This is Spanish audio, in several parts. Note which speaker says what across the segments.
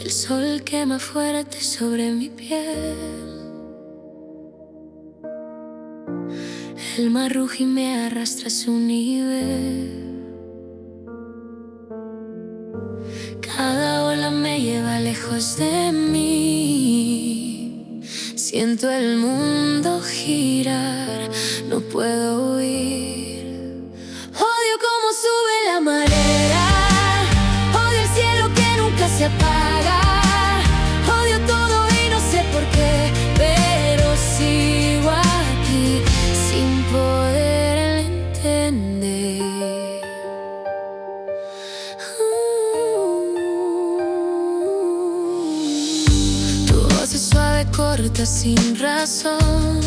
Speaker 1: El sol quema fuerte sobre mi piel. El mar ruge y me arrastra a su nivel. Cada ola me lleva lejos de mí. Siento el mundo girar, no puedo huir. Odio cómo sube la marea, odio el cielo que nunca se apaga. Odio todo y no sé por qué, pero sigo aquí sin poder entender. Tu voz es suave, corta, sin razón.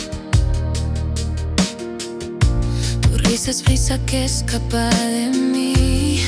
Speaker 1: Tu risa es brisa que escapa de mí.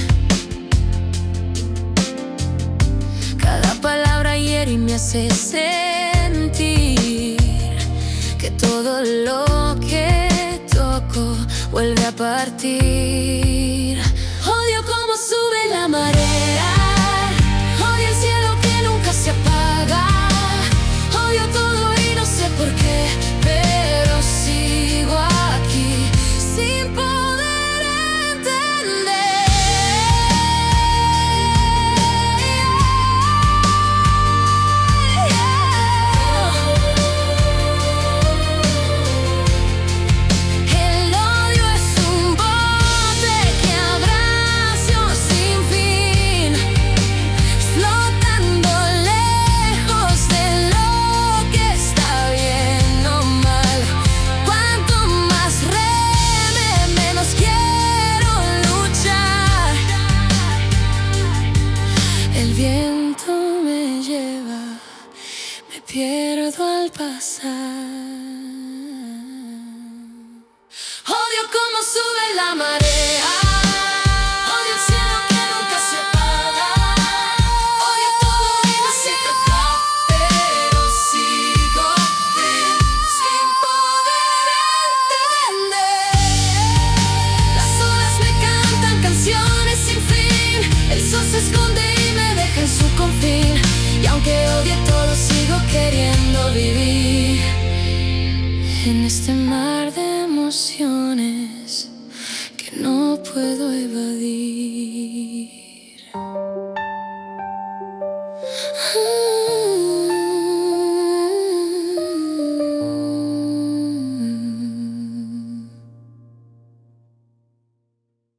Speaker 1: Cada palabra hiere y me hace sentir que todo lo que toco vuelve a partir. Odio cómo sube la marea, odio el cielo que nunca se apaga. Odio todo y no sé por qué, pero sigo aquí sin poder entender. El odio es un bote que abrazo sin fin, flotando lejos de lo que está bien o mal. Cuanto más reme, menos quiero luchar. El viento me lleva, me pierdo al pasar. Odio cómo sube la marea, odio el cielo que nunca se apaga. Odio todo y no sé tocar, pero sigo aquí sin poder entender. Las olas me cantan canciones sin fin. El sol se esconde y me deja en su confín. Y aunque odie todo, sigo queriendo vivir en este mar de emociones que no puedo evadir.